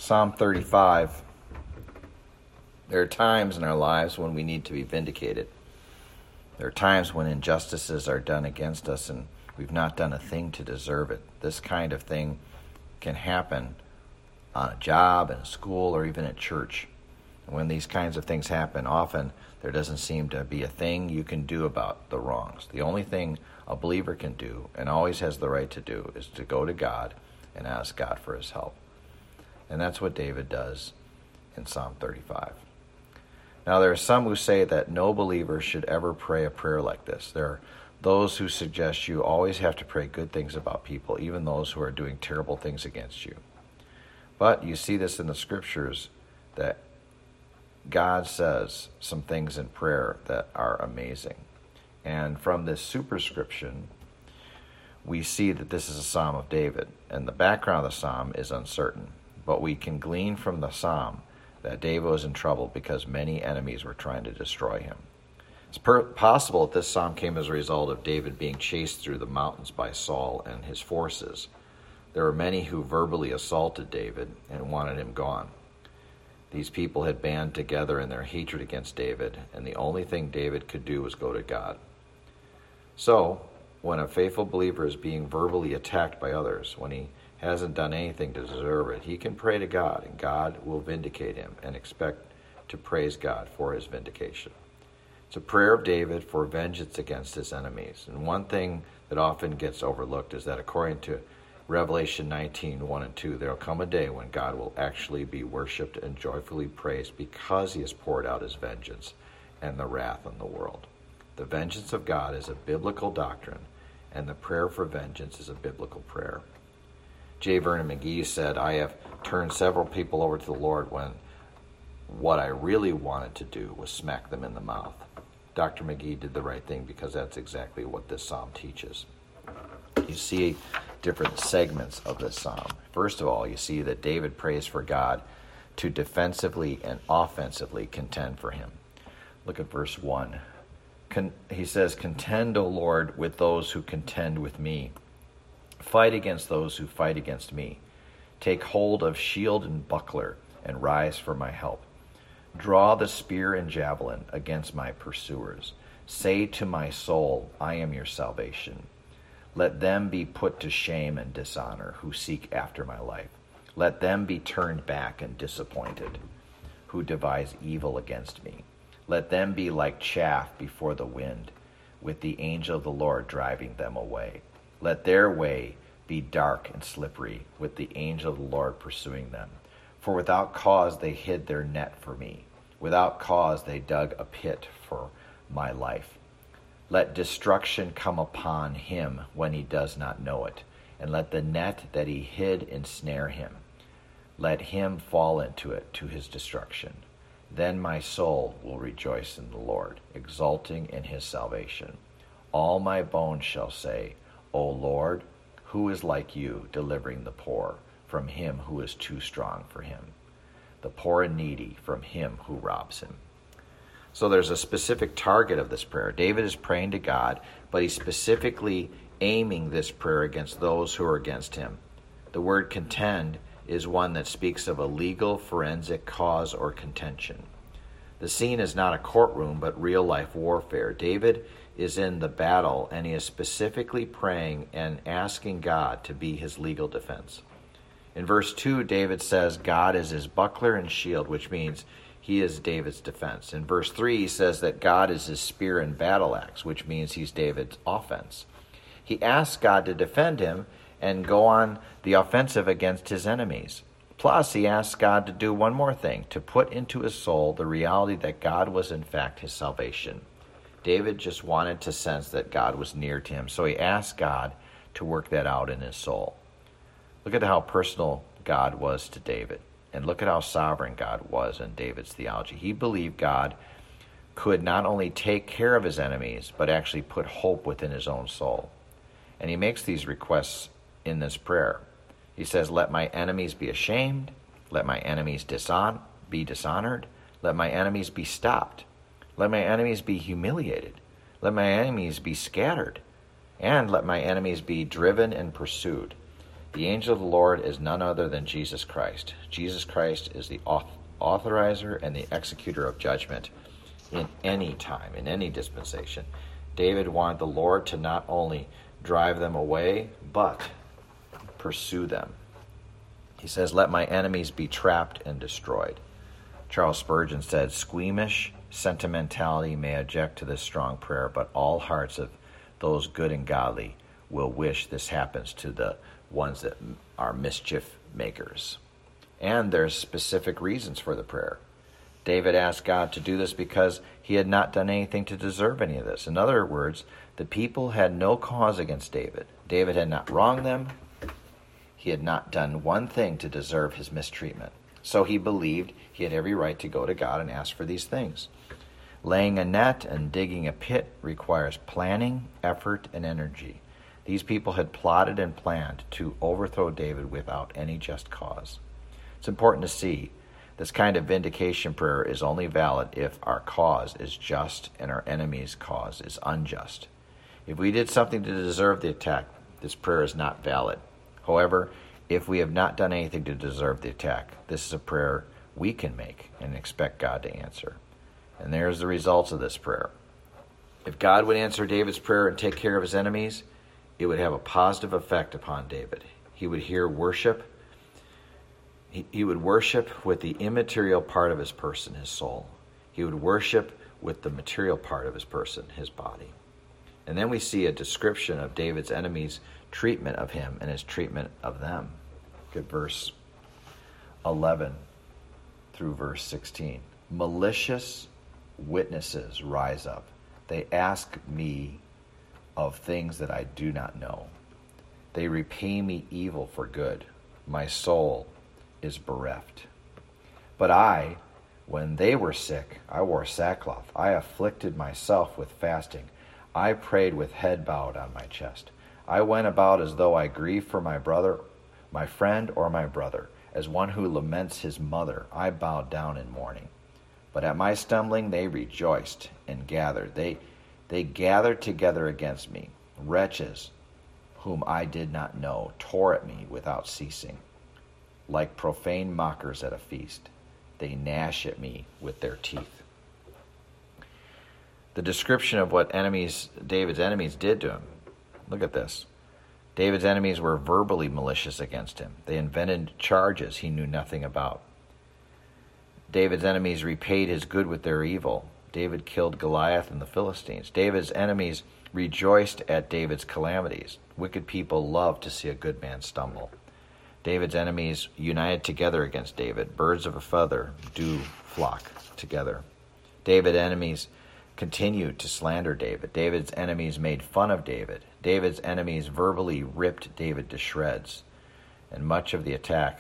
Psalm 35. There are times in our lives when we need to be vindicated. There are times when injustices are done against us and we've not done a thing to deserve it. This kind of thing can happen on a job, in a school, or even at church. And when these kinds of things happen, often there doesn't seem to be a thing you can do about the wrongs. The only thing a believer can do, and always has the right to do, is to go to God and ask God for his help. And that's what David does in Psalm 35. Now, there are some who say that no believer should ever pray a prayer like this. There are those who suggest you always have to pray good things about people, even those who are doing terrible things against you. But you see this in the scriptures, that God says some things in prayer that are amazing. And from this superscription, we see that this is a Psalm of David. And the background of the Psalm is uncertain. But we can glean from the Psalm that David was in trouble because many enemies were trying to destroy him. It's possible that this psalm came as a result of David being chased through the mountains by Saul and his forces. There were many who verbally assaulted David and wanted him gone. These people had band together in their hatred against David, and the only thing David could do was go to God. So, when a faithful believer is being verbally attacked by others, when he hasn't done anything to deserve it, he can pray to God, and God will vindicate him, and expect to praise God for his vindication. It's a prayer of David for vengeance against his enemies. And one thing that often gets overlooked is that according to Revelation 19:1 and 2, there will come a day when God will actually be worshipped and joyfully praised because he has poured out his vengeance and the wrath on the world. The vengeance of God is a biblical doctrine, and the prayer for vengeance is a biblical prayer. J. Vernon McGee said, "I have turned several people over to the Lord when what I really wanted to do was smack them in the mouth." Dr. McGee did the right thing because that's exactly what this psalm teaches. You see different segments of this psalm. First of all, you see that David prays for God to defensively and offensively contend for him. Look at verse 1. He says, "Contend, O Lord, with those who contend with me. Fight against those who fight against me. Take hold of shield and buckler, and rise for my help. Draw the spear and javelin against my pursuers. Say to my soul, I am your salvation. Let them be put to shame and dishonor who seek after my life. Let them be turned back and disappointed who devise evil against me. Let them be like chaff before the wind, with the angel of the Lord driving them away. Let their way be dark and slippery, with the angel of the Lord pursuing them. For without cause they hid their net for me. Without cause they dug a pit for my life. Let destruction come upon him when he does not know it, and let the net that he hid ensnare him. Let him fall into it to his destruction. Then my soul will rejoice in the Lord, exulting in his salvation. All my bones shall say, O Lord, who is like you, delivering the poor from him who is too strong for him, the poor and needy from him who robs him." So there's a specific target of this prayer. David is praying to God, but he's specifically aiming this prayer against those who are against him. The word contend is one that speaks of a legal, forensic cause or contention. The scene is not a courtroom, but real-life warfare. David is in the battle, and he is specifically praying and asking God to be his legal defense. In verse 2, David says God is his buckler and shield, which means he is David's defense. In verse 3, he says that God is his spear and battle axe, which means he's David's offense. He asks God to defend him and go on the offensive against his enemies. Plus, he asks God to do one more thing, to put into his soul the reality that God was in fact his salvation. David just wanted to sense that God was near to him, so he asked God to work that out in his soul. Look at how personal God was to David, and look at how sovereign God was in David's theology. He believed God could not only take care of his enemies, but actually put hope within his own soul. And he makes these requests in this prayer. He says, let my enemies be ashamed, let my enemies be dishonored, let my enemies be stopped, let my enemies be humiliated, let my enemies be scattered, and let my enemies be driven and pursued. The angel of the Lord is none other than Jesus Christ. Jesus Christ is the authorizer and the executor of judgment in any time, in any dispensation. David wanted the Lord to not only drive them away, but pursue them. He says, "Let my enemies be trapped and destroyed." Charles Spurgeon said, "Squeamish sentimentality may object to this strong prayer, but all hearts of those good and godly will wish this happens to the ones that are mischief makers." And there's specific reasons for the prayer. David asked God to do this because he had not done anything to deserve any of this. In other words, the people had no cause against David. David had not wronged them. He had not done one thing to deserve his mistreatment. So he believed he had every right to go to God and ask for these things. Laying a net and digging a pit requires planning, effort, and energy. These people had plotted and planned to overthrow David without any just cause. It's important to see this kind of vindication prayer is only valid if our cause is just and our enemy's cause is unjust. If we did something to deserve the attack, this prayer is not valid. However, if we have not done anything to deserve the attack, this is a prayer we can make and expect God to answer. And there's the results of this prayer. If God would answer David's prayer and take care of his enemies, it would have a positive effect upon David. He would hear worship. He would worship with the immaterial part of his person, his soul. He would worship with the material part of his person, his body. And then we see a description of David's enemies' treatment of him and his treatment of them. Look at verse 11 through verse 16. Malicious witnesses rise up. They ask me of things that I do not know. They repay me evil for good. My soul is bereft. But I, when they were sick, I wore sackcloth. I afflicted myself with fasting. I prayed with head bowed on my chest. I went about as though I grieved for my brother, my friend, or my brother. As one who laments his mother, I bowed down in mourning. But at my stumbling they rejoiced and gathered. They gathered together against me. Wretches whom I did not know tore at me without ceasing. Like profane mockers at a feast, they gnash at me with their teeth. The description of what David's enemies did to him. Look at this. David's enemies were verbally malicious against him. They invented charges he knew nothing about. David's enemies repaid his good with their evil. David killed Goliath and the Philistines. David's enemies rejoiced at David's calamities. Wicked people love to see a good man stumble. David's enemies united together against David. Birds of a feather do flock together. David's enemies continued to slander David. David's enemies made fun of David. David's enemies verbally ripped David to shreds. And much of the attack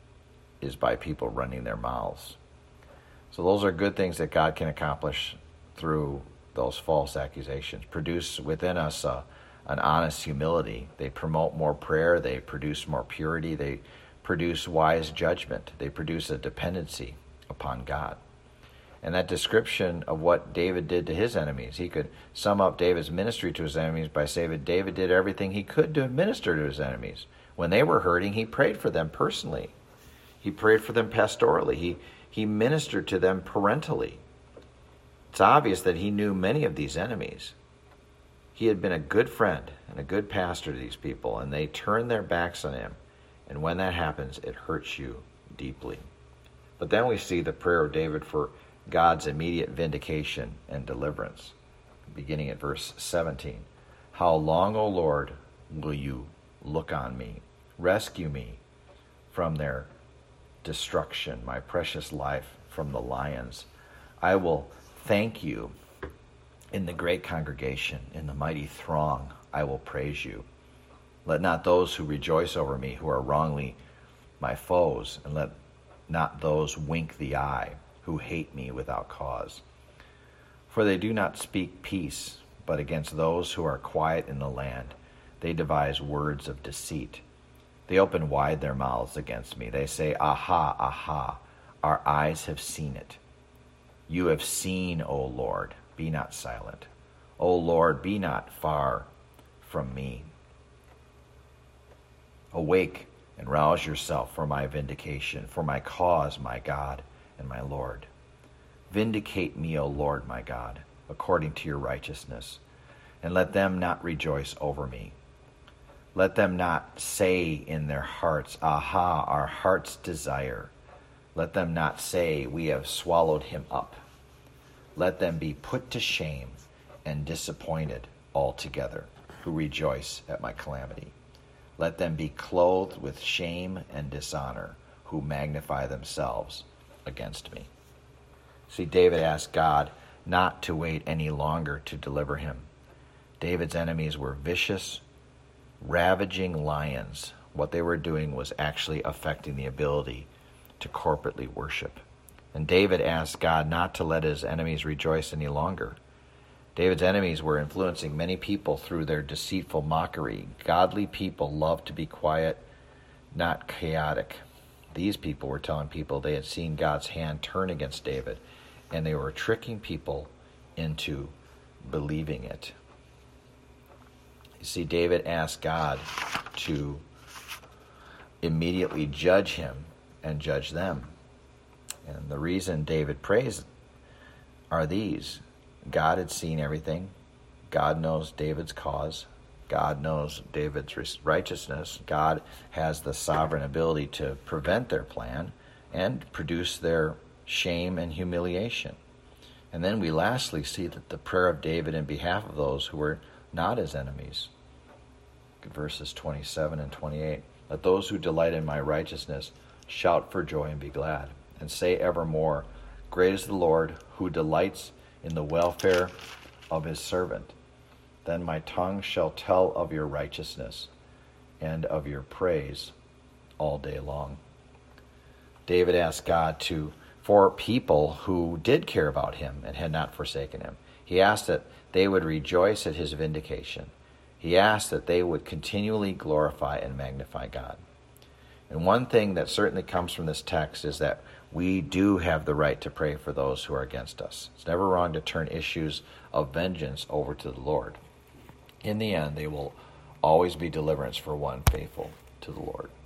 is by people running their mouths. So those are good things that God can accomplish through those false accusations. Produce within us an honest humility. They promote more prayer. They produce more purity. They produce wise judgment. They produce a dependency upon God. And that description of what David did to his enemies, he could sum up David's ministry to his enemies by saying that David did everything he could to minister to his enemies. When they were hurting, he prayed for them personally. He prayed for them pastorally. He ministered to them parentally. It's obvious that he knew many of these enemies. He had been a good friend and a good pastor to these people, and they turned their backs on him. And when that happens, it hurts you deeply. But then we see the prayer of David for God's immediate vindication and deliverance, beginning at verse 17. How long, O Lord, will you look on me? Rescue me from their destruction, my precious life from the lions. I will thank you in the great congregation, in the mighty throng, I will praise you. Let not those who rejoice over me, who are wrongly my foes, and let not those wink the eye, who hate me without cause. For they do not speak peace, but against those who are quiet in the land, they devise words of deceit. They open wide their mouths against me. They say, Aha, aha, our eyes have seen it. You have seen, O Lord, be not silent. O Lord, be not far from me. Awake and rouse yourself for my vindication, for my cause, my God and my Lord. Vindicate me, O Lord, my God, according to your righteousness, and let them not rejoice over me. Let them not say in their hearts, Aha, our heart's desire. Let them not say, We have swallowed him up. Let them be put to shame and disappointed altogether, who rejoice at my calamity. Let them be clothed with shame and dishonor, who magnify themselves against me. See, David asked God not to wait any longer to deliver him. David's enemies were vicious, ravaging lions. What they were doing was actually affecting the ability to corporately worship. And David asked God not to let his enemies rejoice any longer. David's enemies were influencing many people through their deceitful mockery. Godly people love to be quiet, not chaotic. These people were telling people they had seen God's hand turn against David, and they were tricking people into believing it. You see, David asked God to immediately judge him and judge them. And the reason David prays are these. God had seen everything. God knows David's cause. God knows David's righteousness. God has the sovereign ability to prevent their plan and produce their shame and humiliation. And then we lastly see that the prayer of David in behalf of those who were not his enemies. Verses 27 and 28. Let those who delight in my righteousness shout for joy and be glad, and say evermore, Great is the Lord, who delights in the welfare of his servant. Then my tongue shall tell of your righteousness and of your praise all day long. David asked God for people who did care about him and had not forsaken him. He asked that they would rejoice at his vindication. He asked that they would continually glorify and magnify God. And one thing that certainly comes from this text is that we do have the right to pray for those who are against us. It's never wrong to turn issues of vengeance over to the Lord. In the end, they will always be deliverance for one faithful to the Lord.